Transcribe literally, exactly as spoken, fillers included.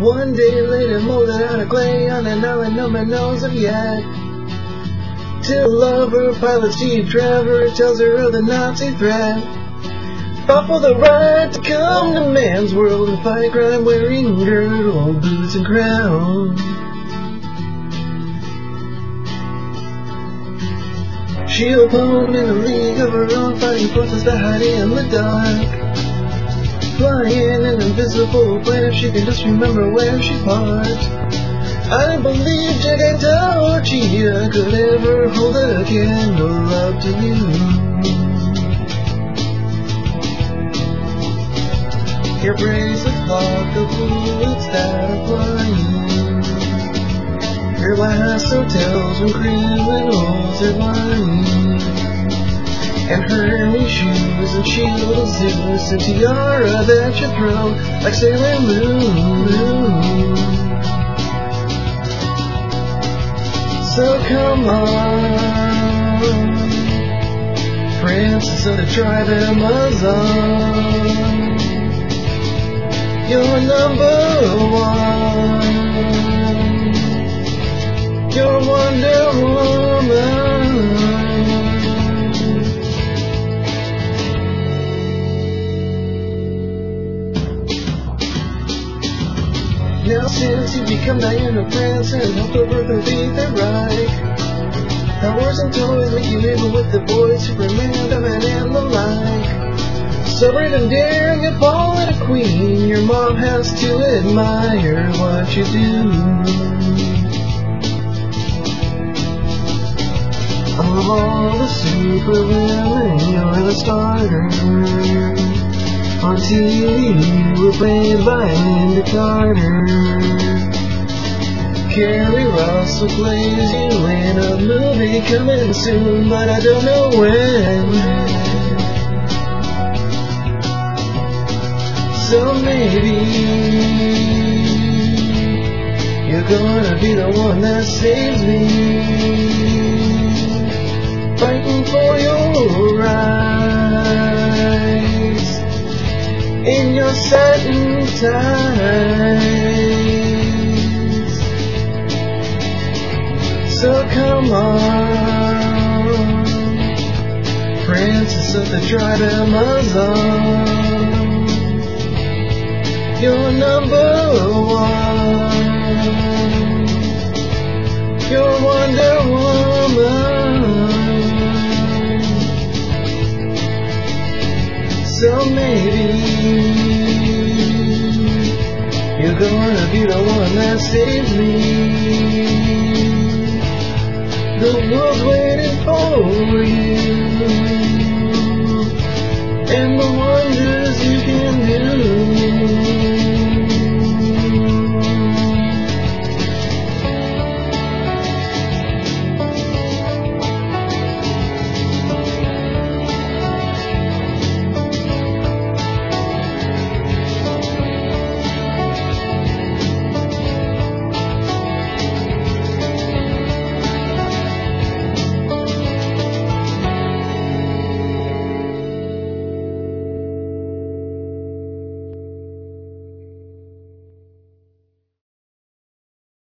One day later, molded out of clay on an island no man knows of yet. Till lover, pilot Steve Trevor, tells her of the Nazi threat. Fought for the right to come to man's world and fight crime, wearing girdle, boots and crown. She'll home in a league of her own, fighting forces that hide in the dark. Flying an invisible plane, if she can just remember where she parked. I didn't believe Jack and Torchia could ever hold a candle up to you. Your bracelet flock of bullets that are flying. Your lasso tells when criminals are lying. And Hermes shoes and shield of Zeus and tiara that you throw like Sailor Moon. So come on, princess of the tribe Amazon. You're number one. You're Wonder Woman. Now since you become Diana Prince and helped over the beat the Reich, powers and toys make you able with the boys, Superman, Batman, and the like. So brave and daring and fall at a queen, your mom has to admire what you do. Of all the superwomen, you're the starter. On T V, you were played by Linda Carter. Kerry Russell plays you in a movie coming soon, but I don't know when. So maybe you're gonna be the one that saves me, fighting for your rights in your satin tights. So come on, princess of the tribe Amazon. You're number one. You're Wonder Woman. So maybe you're gonna be the one that saves me. The world's waiting for you.